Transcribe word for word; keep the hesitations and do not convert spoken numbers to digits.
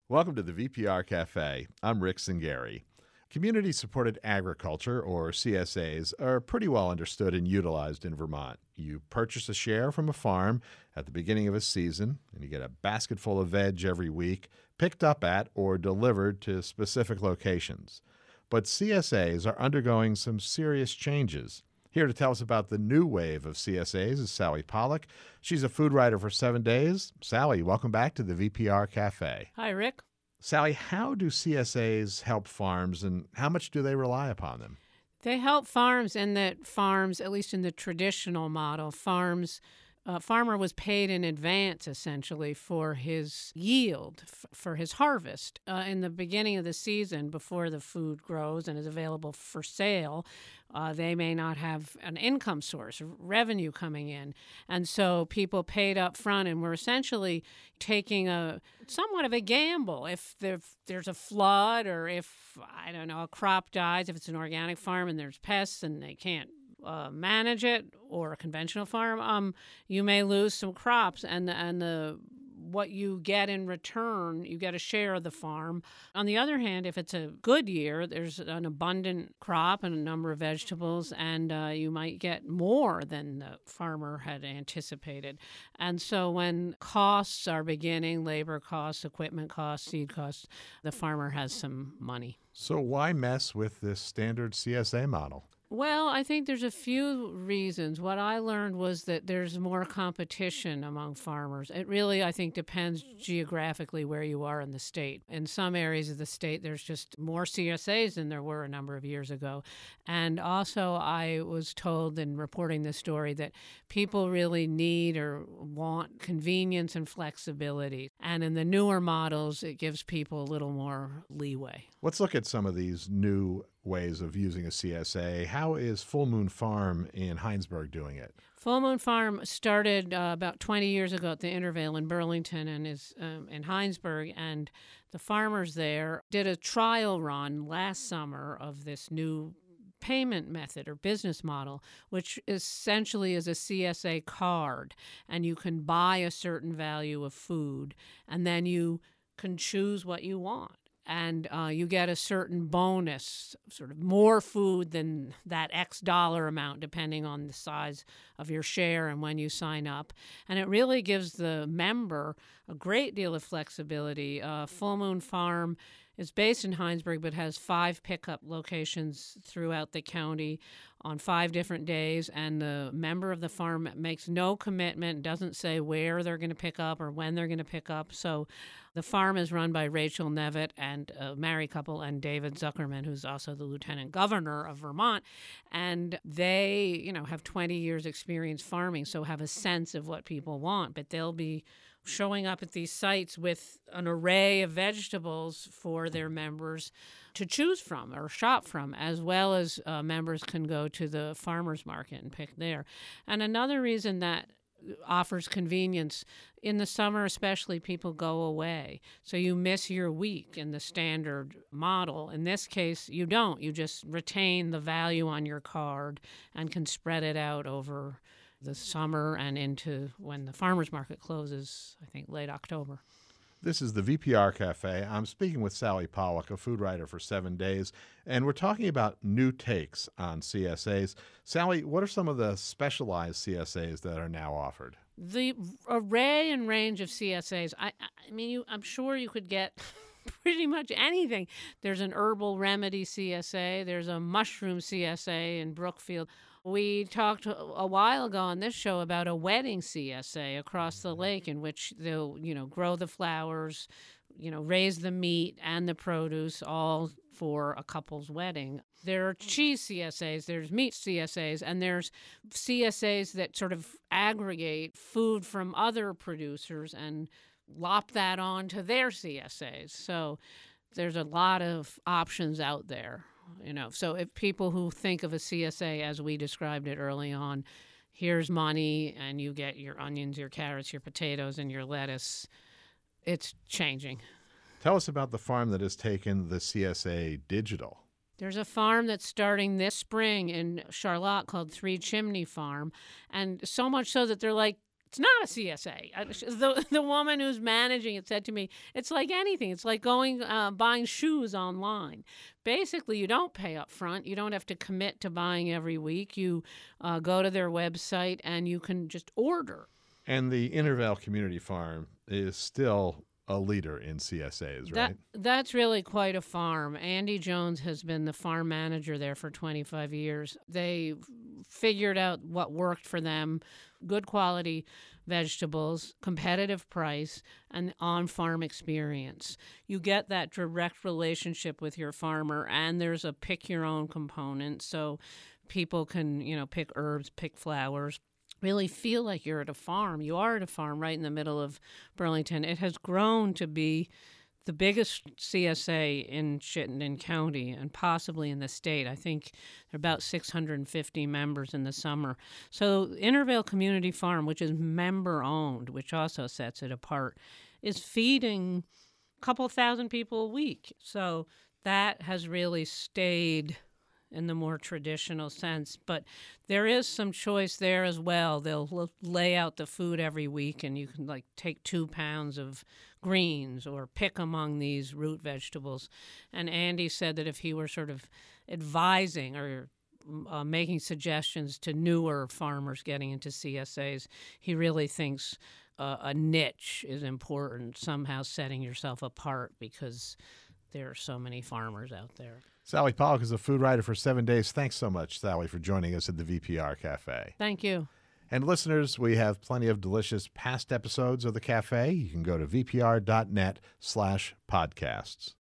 Welcome to the V P R Cafe. I'm Rick Zingari. Community-supported agriculture, or C S As, are pretty well understood and utilized in Vermont. You purchase a share from a farm at the beginning of a season, and you get a basket full of veg every week, picked up at or delivered to specific locations. But C S As are undergoing some serious changes. Here to tell us about the new wave of C S As is Sally Pollock. She's a food writer for Seven Days. Sally, welcome back to the V P R Cafe. Hi, Rick. Sally, how do C S As help farms, and how much do they rely upon them? They help farms in that farms, at least in the traditional model, farms, uh, farmer was paid in advance essentially for his yield, f- for his harvest uh, in the beginning of the season before the food grows and is available for sale. Uh, they may not have an income source, revenue coming in. And so people paid up front and were essentially taking a somewhat of a gamble. If, there, if there's a flood or if, I don't know, a crop dies, if it's an organic farm and there's pests and they can't uh, manage it, or a conventional farm, um, you may lose some crops. And, and the what you get in return, you get a share of the farm. On the other hand, if it's a good year, there's an abundant crop and a number of vegetables, and uh, you might get more than the farmer had anticipated. And so when costs are beginning, labor costs, equipment costs, seed costs, the farmer has some money. So why mess with this standard C S A model? Well, I think there's a few reasons. What I learned was that there's more competition among farmers. It really, I think, depends geographically where you are in the state. In some areas of the state, there's just more C S As than there were a number of years ago. And also, I was told in reporting this story that people really need or want convenience and flexibility. And in the newer models, it gives people a little more leeway. Let's look at some of these new ways of using a C S A. How is Full Moon Farm in Hinesburg doing it? Full Moon Farm started uh, about twenty years ago at the Intervale in Burlington and is um, in Hinesburg, and the farmers there did a trial run last summer of this new payment method or business model, which essentially is a C S A card, and you can buy a certain value of food, and then you can choose what you want. And uh, you get a certain bonus, sort of more food than that X dollar amount, depending on the size of your share and when you sign up. And it really gives the member a great deal of flexibility. Uh, Full Moon Farm is based in Hinesburg, but has five pickup locations throughout the county on five different days, and the member of the farm makes no commitment, doesn't say where they're going to pick up or when they're going to pick up. So the farm is run by Rachel Nevitt and a married couple and David Zuckerman, who's also the lieutenant governor of Vermont. And they, you know, have twenty years experience farming, so have a sense of what people want. But they'll be showing up at these sites with an array of vegetables for their members to choose from or shop from, as well as uh, members can go to the farmer's market and pick there. And another reason that offers convenience, in the summer especially, people go away. So you miss your week in the standard model. In this case, you don't. You just retain the value on your card and can spread it out over the summer and into when the farmer's market closes, I think, late October. This is the V P R Cafe. I'm speaking with Sally Pollock, a food writer for Seven Days, and we're talking about new takes on C S As. Sally, what are some of the specialized C S As that are now offered? The array and range of C S As, I, I mean, you, I'm sure you could get pretty much anything. There's an herbal remedy C S A. There's a mushroom C S A in Brookfield. We talked a while ago on this show about a wedding C S A across the lake in which they'll, you know, grow the flowers, you know, raise the meat and the produce all for a couple's wedding. There are cheese C S As, there's meat C S As, and there's C S As that sort of aggregate food from other producers and lop that on to their C S As. So there's a lot of options out there. You know, so if people who think of a C S A as we described it early on, here's money and you get your onions, your carrots, your potatoes, and your lettuce, it's changing. Tell us about the farm that has taken the C S A digital. There's a farm that's starting this spring in Charlotte called Three Chimney Farm, and so much so that they're like It's not a C S A. Uh, sh- The, the woman who's managing it said to me, it's like anything. It's like going uh, buying shoes online. Basically, you don't pay up front. You don't have to commit to buying every week. You uh, go to their website and you can just order. And the Intervale Community Farm is still a leader in C S As, right? That, that's really quite a farm. Andy Jones has been the farm manager there for twenty-five years. They figured out what worked for them: good quality vegetables, competitive price, and on-farm experience. You get that direct relationship with your farmer, and there's a pick-your-own component, so people can, you know, pick herbs, pick flowers, really feel like you're at a farm. You are at a farm right in the middle of Burlington. It has grown to be the biggest C S A in Chittenden County and possibly in the state. I think there are about six hundred fifty members in the summer. So Intervale Community Farm, which is member-owned, which also sets it apart, is feeding a couple thousand people a week. So that has really stayed in the more traditional sense. But there is some choice there as well. They'll l- lay out the food every week, and you can like take two pounds of greens or pick among these root vegetables. And Andy said that if he were sort of advising or uh, making suggestions to newer farmers getting into C S As, he really thinks uh, a niche is important, somehow setting yourself apart because there are so many farmers out there. Sally Pollock is a food writer for Seven Days. Thanks so much, Sally, for joining us at the V P R Cafe. Thank you. And listeners, we have plenty of delicious past episodes of the cafe. You can go to vpr.net slash podcasts.